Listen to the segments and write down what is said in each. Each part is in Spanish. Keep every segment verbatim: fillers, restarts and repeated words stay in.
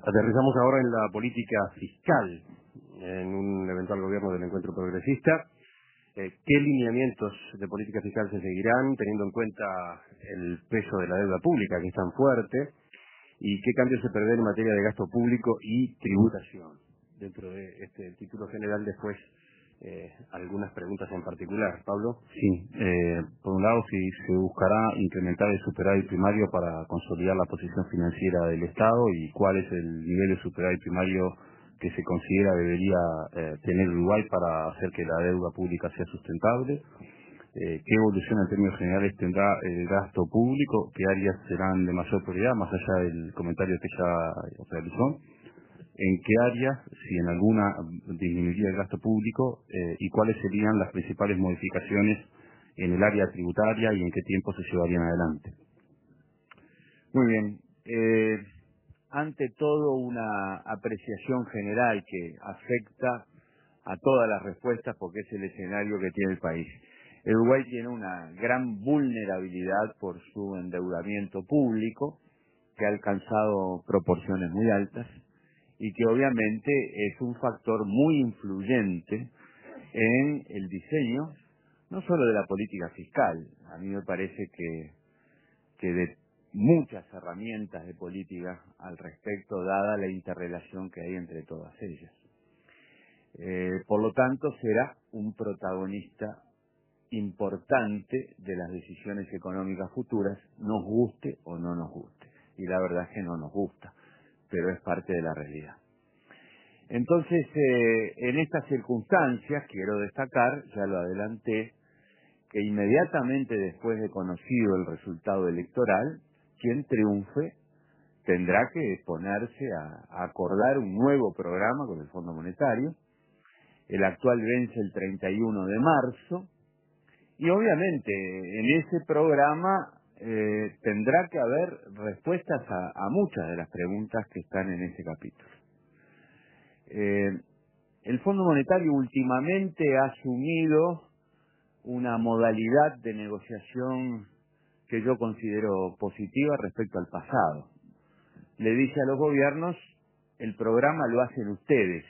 Aterrizamos ahora en la política fiscal, en un eventual gobierno del Encuentro Progresista. Eh, ¿Qué lineamientos de política fiscal se seguirán, teniendo en cuenta el peso de la deuda pública, que es tan fuerte? ¿Y qué cambios se prevén en materia de gasto público y tributación? Dentro de este título general, después eh, algunas preguntas en particular. Pablo. Sí, eh, por un lado, si se buscará incrementar el superávit primario para consolidar la posición financiera del Estado y cuál es el nivel de superávit primario que se considera debería eh, tener Uruguay para hacer que la deuda pública sea sustentable. Eh, ¿Qué evolución en términos generales tendrá el gasto público? ¿Qué áreas serán de mayor prioridad, más allá del comentario que ya realizó? ¿En qué áreas, si en alguna, disminuiría el gasto público? Eh, ¿Y cuáles serían las principales modificaciones en el área tributaria y en qué tiempo se llevarían adelante? Muy bien. Eh, ante todo, una apreciación general que afecta a todas las respuestas porque es el escenario que tiene el país. El Uruguay tiene una gran vulnerabilidad por su endeudamiento público, que ha alcanzado proporciones muy altas y que obviamente es un factor muy influyente en el diseño, no solo de la política fiscal. A mí me parece que, que de muchas herramientas de política al respecto, dada la interrelación que hay entre todas ellas. Eh, por lo tanto, será un protagonista importante de las decisiones económicas futuras, nos guste o no nos guste. Y la verdad es que no nos gusta, pero es parte de la realidad. Entonces, eh, en estas circunstancias, quiero destacar, ya lo adelanté, que inmediatamente después de conocido el resultado electoral, quien triunfe tendrá que ponerse a, a acordar un nuevo programa con el Fondo Monetario. El actual vence el treinta y uno de marzo, y obviamente en ese programa eh, tendrá que haber respuestas a, a muchas de las preguntas que están en ese capítulo. Eh, el Fondo Monetario últimamente ha asumido una modalidad de negociación que yo considero positiva respecto al pasado. Le dice a los gobiernos, el programa lo hacen ustedes.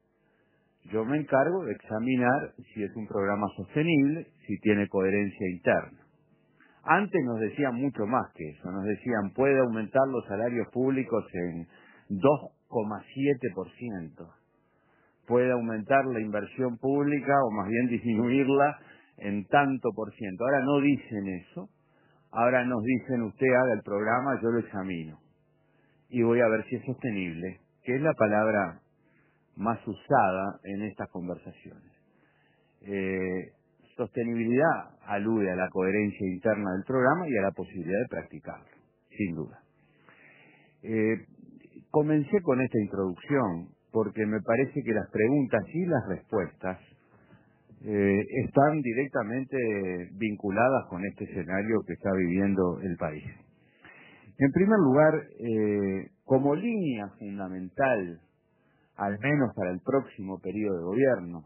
Yo me encargo de examinar si es un programa sostenible, si tiene coherencia interna. Antes nos decían mucho más que eso, nos decían puede aumentar los salarios públicos en dos coma siete por ciento, puede aumentar la inversión pública o más bien disminuirla en tanto por ciento. Ahora no dicen eso, ahora nos dicen usted haga el programa, yo lo examino y voy a ver si es sostenible, que es la palabra más usada en estas conversaciones. Eh, sostenibilidad alude a la coherencia interna del programa y a la posibilidad de practicarlo, sin duda. Eh, comencé con esta introducción porque me parece que las preguntas y las respuestas eh, están directamente vinculadas con este escenario que está viviendo el país. En primer lugar, eh, como línea fundamental, al menos para el próximo periodo de gobierno,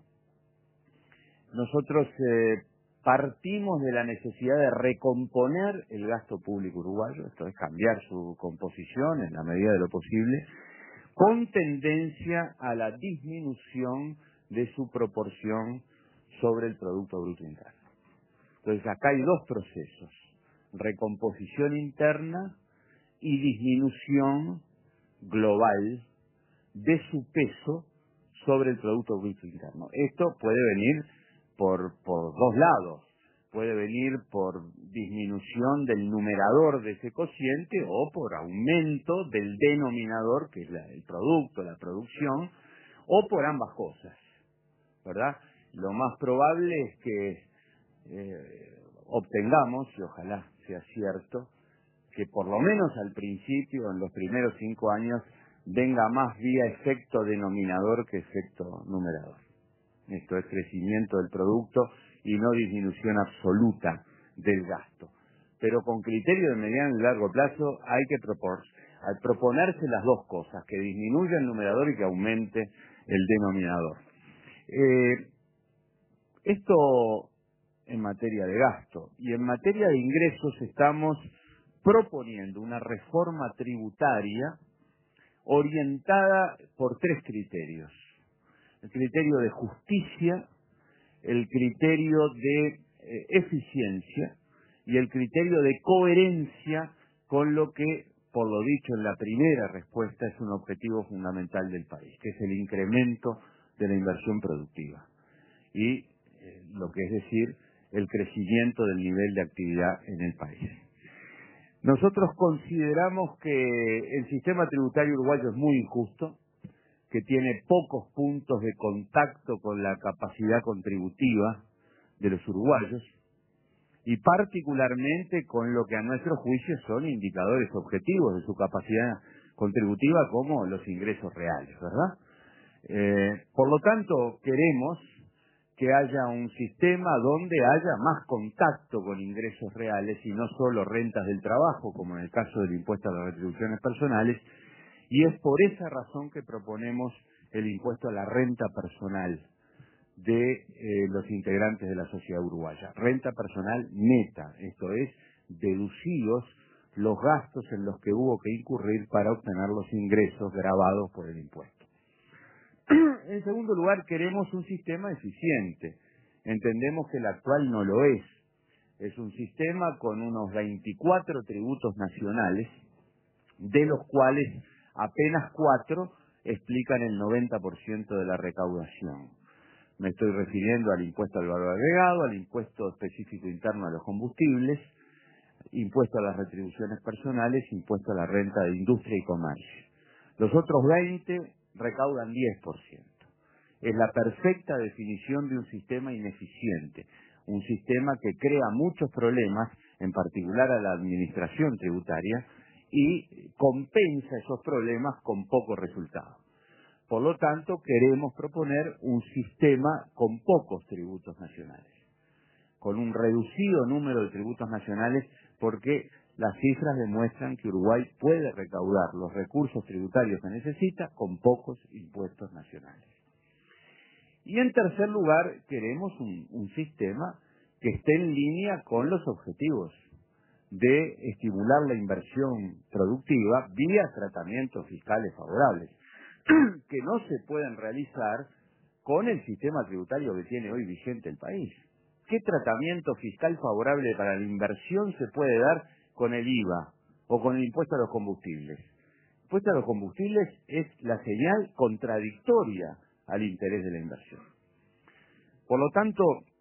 nosotros eh, partimos de la necesidad de recomponer el gasto público uruguayo, esto es cambiar su composición en la medida de lo posible, con tendencia a la disminución de su proporción sobre el Producto Bruto Interno. Entonces acá hay dos procesos, recomposición interna y disminución global de su peso sobre el Producto Bruto Interno. Esto puede venir por, por dos lados. Puede venir por disminución del numerador de ese cociente o por aumento del denominador, que es la, el producto, la producción, o por ambas cosas, ¿verdad? Lo más probable es que eh, obtengamos, y ojalá sea cierto, que por lo menos al principio, en los primeros cinco años, venga más vía efecto denominador que efecto numerador. Esto es crecimiento del producto y no disminución absoluta del gasto. Pero con criterio de mediano y largo plazo hay que propor, al proponerse las dos cosas, que disminuya el numerador y que aumente el denominador. Eh, esto en materia de gasto. Y en materia de ingresos estamos proponiendo una reforma tributaria orientada por tres criterios. El criterio de justicia, el criterio de eh, eficiencia y el criterio de coherencia con lo que, por lo dicho en la primera respuesta, es un objetivo fundamental del país, que es el incremento de la inversión productiva y eh, lo que es decir, el crecimiento del nivel de actividad en el país. Nosotros consideramos que el sistema tributario uruguayo es muy injusto, que tiene pocos puntos de contacto con la capacidad contributiva de los uruguayos y particularmente con lo que a nuestro juicio son indicadores objetivos de su capacidad contributiva como los ingresos reales, ¿verdad? Eh, por lo tanto, queremos que haya un sistema donde haya más contacto con ingresos reales y no solo rentas del trabajo, como en el caso del impuesto a las retribuciones personales, y es por esa razón que proponemos el impuesto a la renta personal de eh, los integrantes de la sociedad uruguaya. Renta personal neta, esto es, deducidos los gastos en los que hubo que incurrir para obtener los ingresos gravados por el impuesto. En segundo lugar, queremos un sistema eficiente. Entendemos que el actual no lo es. Es un sistema con unos veinticuatro tributos nacionales, de los cuales apenas cuatro explican el noventa por ciento de la recaudación. Me estoy refiriendo al impuesto al valor agregado, al impuesto específico interno a los combustibles, impuesto a las retribuciones personales, impuesto a la renta de industria y comercio. Los otros veinte recaudan diez por ciento. Es la perfecta definición de un sistema ineficiente, un sistema que crea muchos problemas, en particular a la administración tributaria, y compensa esos problemas con pocos resultados. Por lo tanto, queremos proponer un sistema con pocos tributos nacionales, con un reducido número de tributos nacionales, porque las cifras demuestran que Uruguay puede recaudar los recursos tributarios que necesita con pocos impuestos nacionales. Y en tercer lugar, queremos un, un sistema que esté en línea con los objetivos de estimular la inversión productiva vía tratamientos fiscales favorables, que no se pueden realizar con el sistema tributario que tiene hoy vigente el país. ¿Qué tratamiento fiscal favorable para la inversión se puede dar con el I V A o con el impuesto a los combustibles? El impuesto a los combustibles es la señal contradictoria al interés de la inversión. Por lo tanto,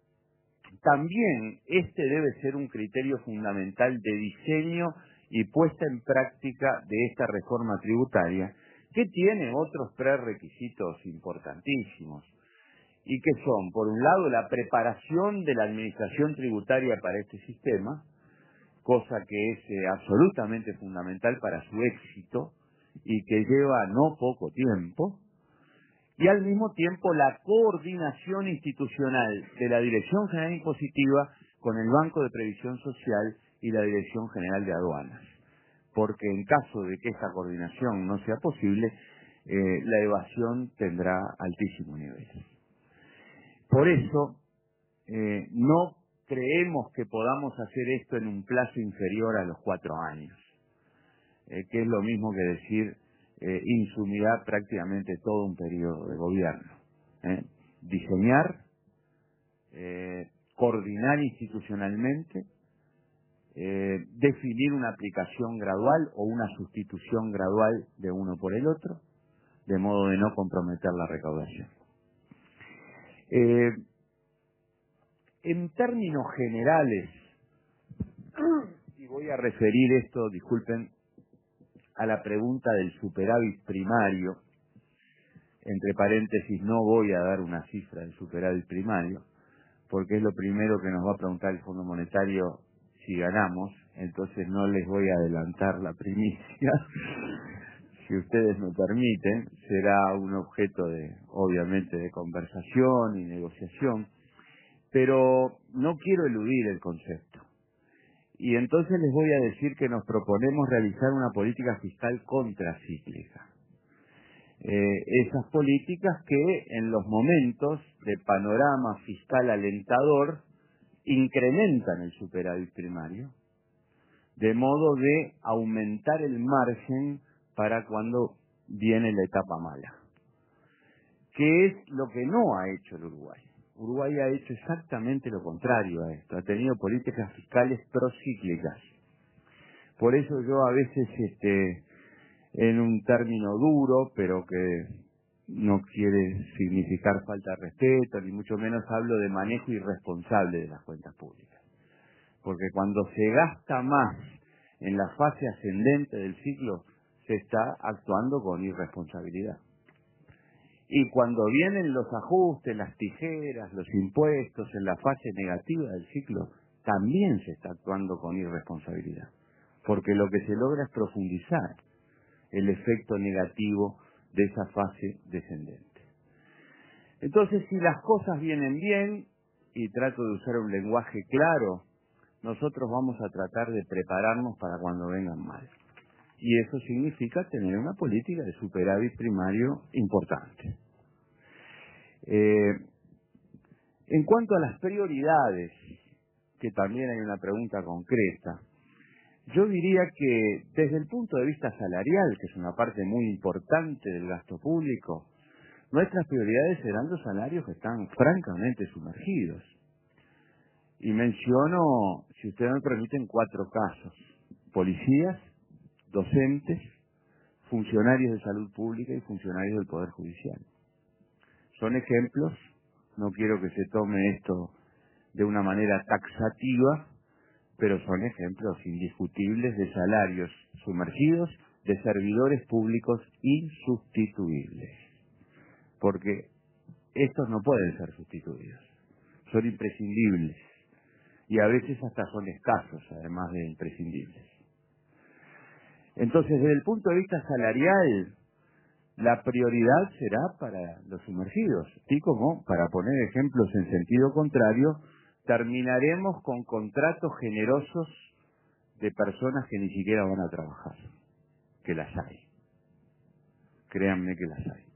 también este debe ser un criterio fundamental de diseño y puesta en práctica de esta reforma tributaria, que tiene otros prerequisitos importantísimos, y que son, por un lado, la preparación de la administración tributaria para este sistema, cosa que es eh, absolutamente fundamental para su éxito y que lleva no poco tiempo, y al mismo tiempo la coordinación institucional de la Dirección General Impositiva con el Banco de Previsión Social y la Dirección General de Aduanas, porque en caso de que esta coordinación no sea posible, eh, la evasión tendrá altísimo nivel. Por eso, eh, no creemos que podamos hacer esto en un plazo inferior a los cuatro años, eh, que es lo mismo que decir eh, insumidad prácticamente todo un periodo de gobierno. ¿eh? Diseñar, eh, coordinar institucionalmente, eh, definir una aplicación gradual o una sustitución gradual de uno por el otro, de modo de no comprometer la recaudación. Eh, en términos generales, y voy a referir esto, disculpen, a la pregunta del superávit primario, entre paréntesis, no voy a dar una cifra del superávit primario, porque es lo primero que nos va a preguntar el Fondo Monetario si ganamos, entonces no les voy a adelantar la primicia. Si ustedes me permiten, será un objeto de, obviamente, de conversación y negociación, pero no quiero eludir el concepto. Y entonces les voy a decir que nos proponemos realizar una política fiscal contracíclica. Eh, esas políticas que en los momentos de panorama fiscal alentador incrementan el superávit primario, de modo de aumentar el margen para cuando viene la etapa mala, que es lo que no ha hecho el Uruguay. Uruguay ha hecho exactamente lo contrario a esto, ha tenido políticas fiscales procíclicas. Por eso yo a veces, este, en un término duro, pero que no quiere significar falta de respeto, ni mucho menos hablo de manejo irresponsable de las cuentas públicas. Porque cuando se gasta más en la fase ascendente del ciclo, se está actuando con irresponsabilidad. Y cuando vienen los ajustes, las tijeras, los impuestos en la fase negativa del ciclo, también se está actuando con irresponsabilidad. Porque lo que se logra es profundizar el efecto negativo de esa fase descendente. Entonces, si las cosas vienen bien, y trato de usar un lenguaje claro, nosotros vamos a tratar de prepararnos para cuando vengan mal. Y eso significa tener una política de superávit primario importante. Eh, en cuanto a las prioridades, que también hay una pregunta concreta, yo diría que desde el punto de vista salarial, que es una parte muy importante del gasto público, nuestras prioridades serán los salarios que están francamente sumergidos. Y menciono, si ustedes me permiten, cuatro casos: policías, docentes, funcionarios de salud pública y funcionarios del Poder Judicial. Son ejemplos, no quiero que se tome esto de una manera taxativa, pero son ejemplos indiscutibles de salarios sumergidos de servidores públicos insustituibles. Porque estos no pueden ser sustituidos, son imprescindibles y a veces hasta son escasos, además de imprescindibles. Entonces, desde el punto de vista salarial, la prioridad será para los sumergidos, así como, para poner ejemplos en sentido contrario, terminaremos con contratos generosos de personas que ni siquiera van a trabajar, que las hay. Créanme que las hay.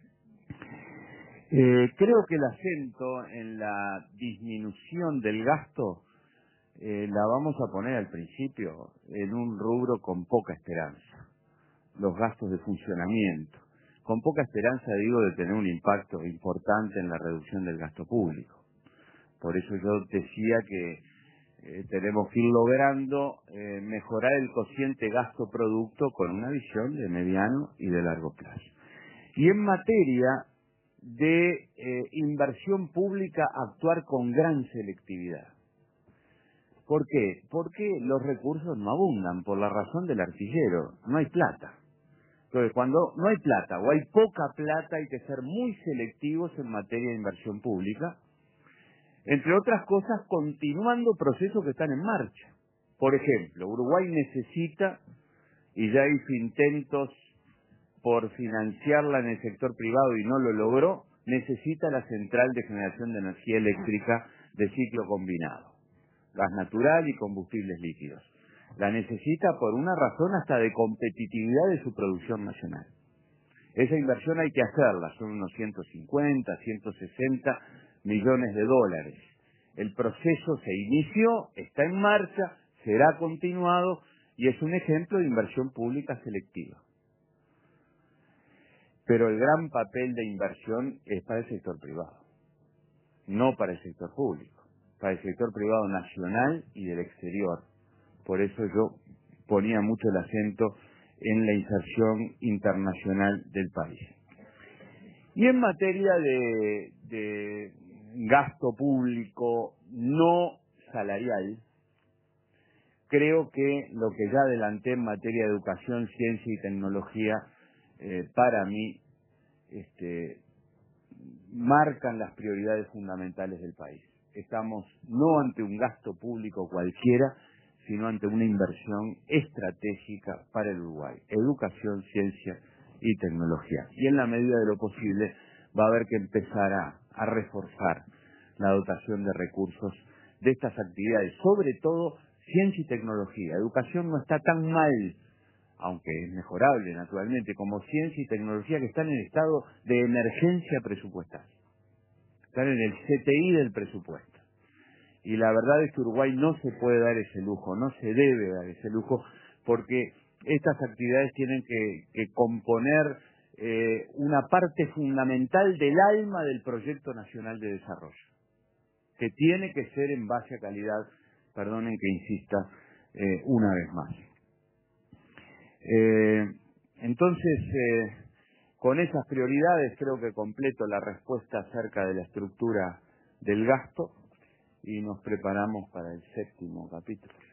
Eh, creo que el acento en la disminución del gasto eh, la vamos a poner al principio en un rubro con poca esperanza, los gastos de funcionamiento. Con poca esperanza, digo, de tener un impacto importante en la reducción del gasto público. Por eso yo decía que eh, tenemos que ir logrando eh, mejorar el cociente gasto-producto con una visión de mediano y de largo plazo. Y en materia de eh, inversión pública, actuar con gran selectividad. ¿Por qué? Porque los recursos no abundan, por la razón del artillero, no hay plata. Entonces, cuando no hay plata o hay poca plata, hay que ser muy selectivos en materia de inversión pública, entre otras cosas, continuando procesos que están en marcha. Por ejemplo, Uruguay necesita, y ya hizo intentos por financiarla en el sector privado y no lo logró, necesita la central de generación de energía eléctrica de ciclo combinado, gas natural y combustibles líquidos. La necesita por una razón hasta de competitividad de su producción nacional. Esa inversión hay que hacerla, son unos ciento cincuenta, ciento sesenta millones de dólares. El proceso se inició, está en marcha, será continuado y es un ejemplo de inversión pública selectiva. Pero el gran papel de inversión es para el sector privado, no para el sector público, para el sector privado nacional y del exterior. Por eso yo ponía mucho el acento en la inserción internacional del país. Y en materia de, de gasto público no salarial, creo que lo que ya adelanté en materia de educación, ciencia y tecnología, eh, para mí, este, marcan las prioridades fundamentales del país. Estamos no ante un gasto público cualquiera, sino ante una inversión estratégica para el Uruguay. Educación, ciencia y tecnología. Y en la medida de lo posible va a haber que empezar a, a reforzar la dotación de recursos de estas actividades, sobre todo ciencia y tecnología. Educación no está tan mal, aunque es mejorable naturalmente, como ciencia y tecnología, que están en estado de emergencia presupuestaria. Están en el C T I del presupuesto. Y la verdad es que Uruguay no se puede dar ese lujo, no se debe dar ese lujo, porque estas actividades tienen que, que componer eh, una parte fundamental del alma del Proyecto Nacional de Desarrollo, que tiene que ser en base a calidad, perdonen que insista eh, una vez más. Eh, entonces, eh, con esas prioridades creo que completo la respuesta acerca de la estructura del gasto y nos preparamos para el séptimo capítulo.